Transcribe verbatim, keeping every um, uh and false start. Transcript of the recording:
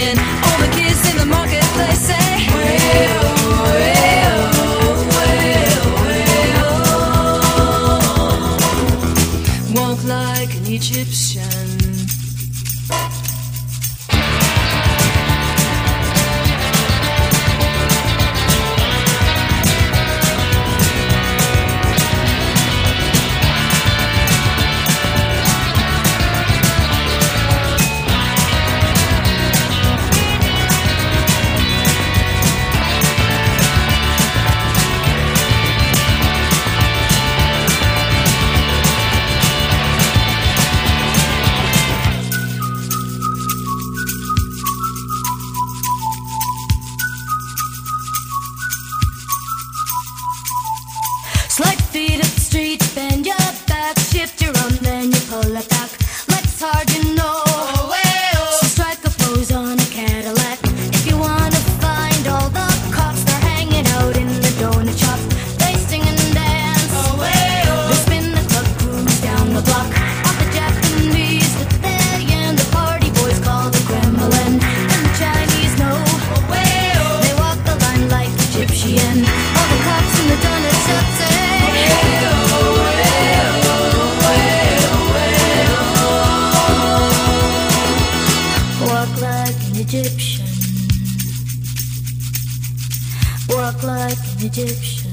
Egyptian. All the kids in the marketplace say, way-oh, way-oh, way-oh, way-oh. Walk like an Egyptian. Slight feet up the street, bend your back, shift your arm, then you pull it back. Legs hard, you know. Oh, hey, oh. So strike a pose on a Cadillac. If you wanna find all the cops, they're hanging out in the donut shop. They sing and dance. Oh, hey, oh. They spin the club, cruise down the block. All the Japanese, the they and the party boys call the Kremlin. And the Chinese know. Oh, hey, oh. They walk the line like Egyptian. All the cops in the donut shop say, Egyptian. Walk like an Egyptian.